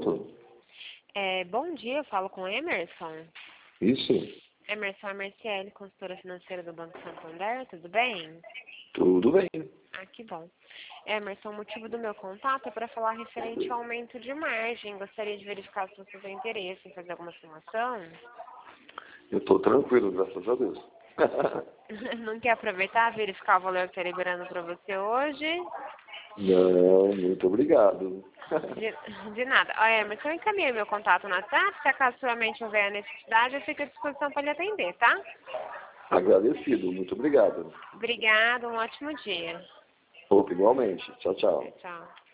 Pronto? Bom dia, eu falo com Emerson. Isso? Emerson é Marciele, consultora financeira do Banco Santander, tudo bem? Tudo bem. Ah, que bom. Emerson, o motivo do meu contato é para falar referente ao aumento de margem. Gostaria de verificar se você tem interesse em fazer alguma simulação. Eu estou tranquilo, graças a Deus. Não quer aproveitar, verificar o valor que está liberando para você hoje? Não, muito obrigado. De nada. Ó, Emerson, eu encaminhei meu contato no WhatsApp. Se acaso somente houver a necessidade, eu fico à disposição para lhe atender, tá? Agradecido, muito obrigado. Obrigada, um ótimo dia. Igualmente. Tchau, tchau. Tchau.